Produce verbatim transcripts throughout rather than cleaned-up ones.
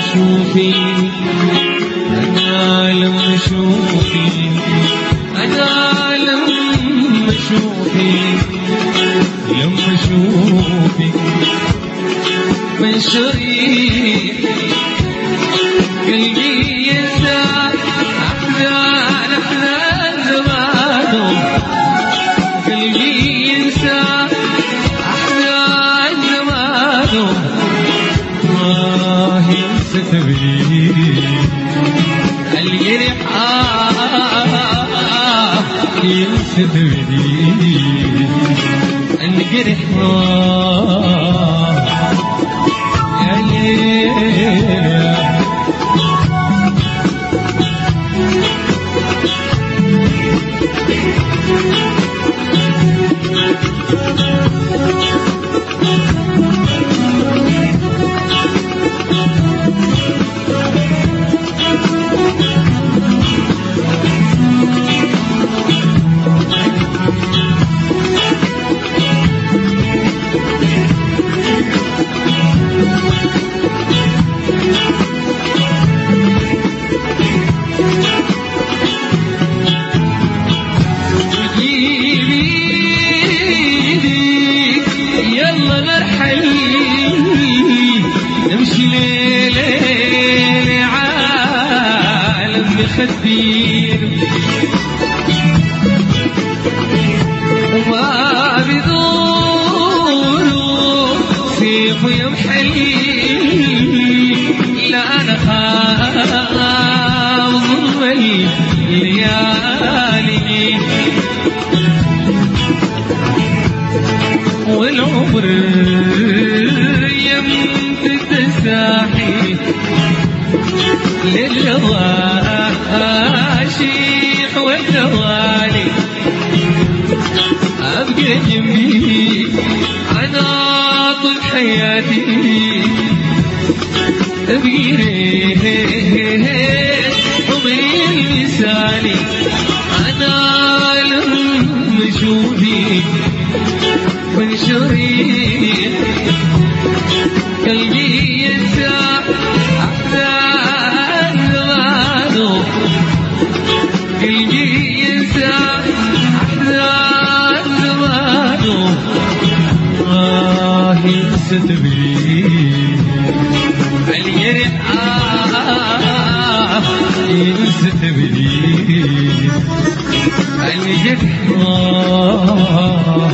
شوفي أنا لما شوفي أنا لما شوفي لما شوفي من شريك قلبي ينسى أحزان أحزان زمانه قلبي ينسى أحزان زمانه آه ينسى تبريد الجرح آه ينسى تبريد الجرح آه يا ليل خدير وما بدور سيف يمحلي لا أنا خاف ظلم الليالي والعمر يمتد ساحي للغاشيح والدوالي أبقى جنبي أنا طول حياتي تبقيني عمري المثالي أنا لما شوفي من شريك قلبي ينسى قلبي ينسى أحزان زمانه آه ينسى تبريد الجرح آه ينسى تبريد الجرح آه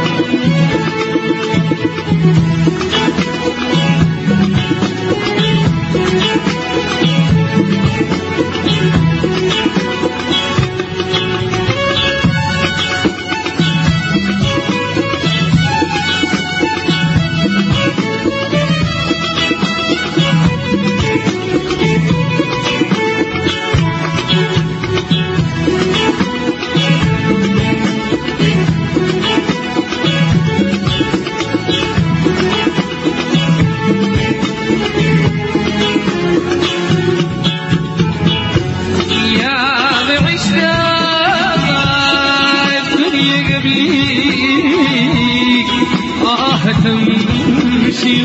تمشي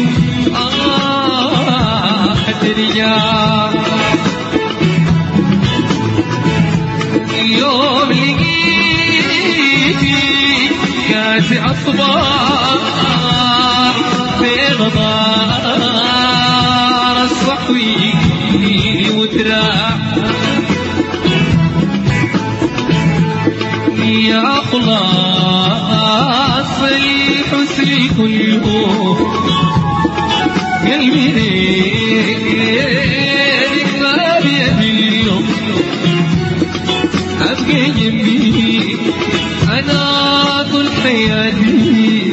آه ترجع يوم لقيتي كاس أصبار بغدار الصحوي وتراح يا خلاص لي حسني كل يوم قلبي ليك ما بيدي اليوم أبقى جنبي أنا طول حياتي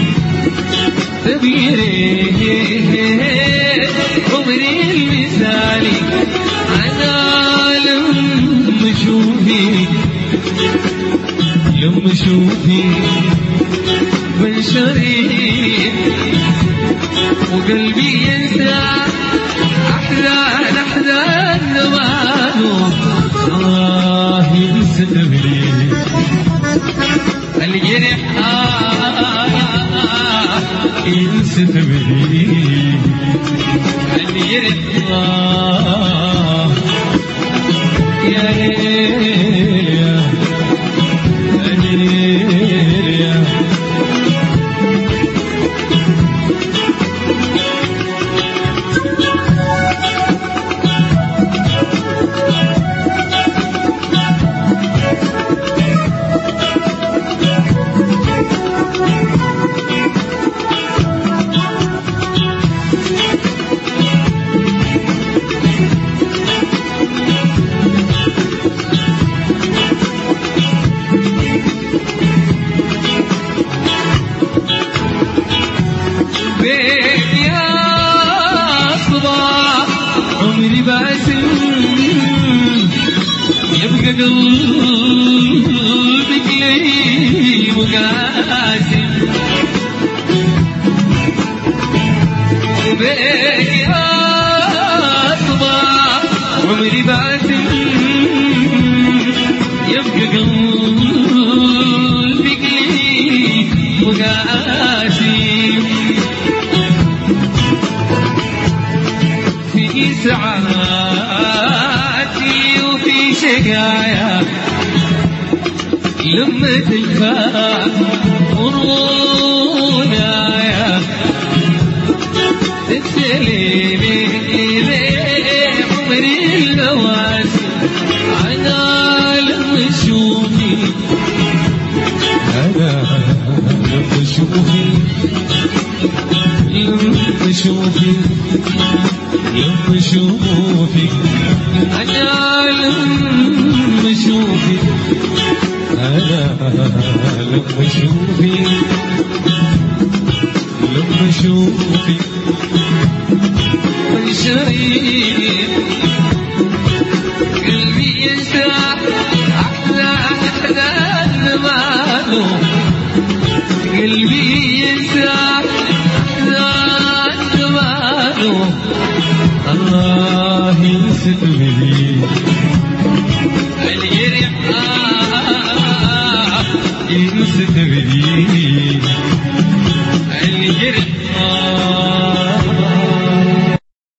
تبقيني عمري المثالي أنا لما شوفي لما شوفي من شريك وقلبي ينسى أحزان أحزان زمانه آه ينسى تبريد الجرح آه ينسى تبريد الله يا ليل يا ليل يا عمري باسم يبقى قلبك لي مقاسم بيك يا صباح عمري باسم يبقى قلبك لي مقاسم في سعادتي وفي شقايا لما تلفى غرونا تبتلي لي عمري النواسي انا لما اشوفي انا لما اشوفي لما اشوفي لما اشوفك انا لما اشوفك انا لما اشوفك لما اشوفك من شريك قلبي ينسى احلى احلام ماله قلبي ينسى احلام ماله الله يسلمني